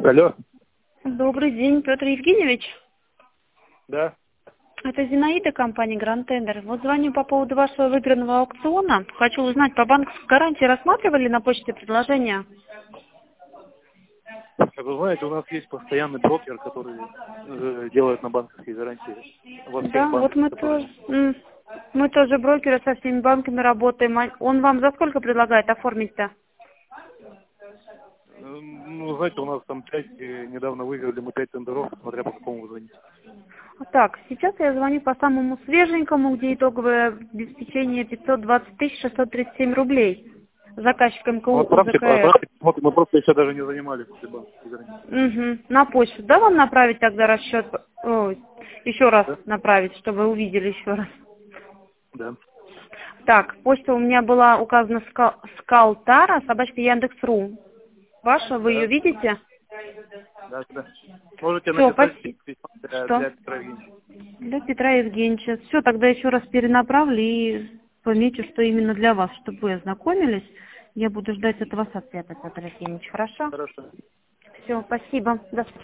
Алло. Добрый день, Петр Евгеньевич. Да. Это Зинаида, компания Grand Tender. Вот звоню по поводу вашего выигранного аукциона. Хочу узнать, по банковской гарантии рассматривали на почте предложения? Как вы знаете, у нас есть постоянный брокер, который делает на банковские гарантии. Во всех Да, вот банках, мы которые... тоже, мы тоже брокеры со всеми банками работаем. Он вам за сколько предлагает оформить-то? Ну, знаете, у нас там 5, недавно выиграли мы 5 тендеров, смотря по какому вы звоните. Так, сейчас я звоню по самому свеженькому, где итоговое обеспечение 520 637 рублей. Заказчик МКУ Вот правда, УЗКР. мы просто еще даже не занимались этой банковской гарантией. Угу. На почту, да, вам направить тогда расчет? Ой, еще раз Да? направить, чтобы вы увидели еще раз. Да. Так, почта у меня была указана Скалтара, собачка Яндекс.ру. Ваша, вы ее Да. видите? Да, да. Можете Все, написать спасибо. письмо Что? для Петра Евгеньевича. Для Петра Евгеньевича. Все, тогда еще раз перенаправлю и помечу, что именно для вас, чтобы вы ознакомились. Я буду ждать от вас ответа, Петр Евгеньевич. Хорошо? Хорошо. Все, спасибо. До свидания.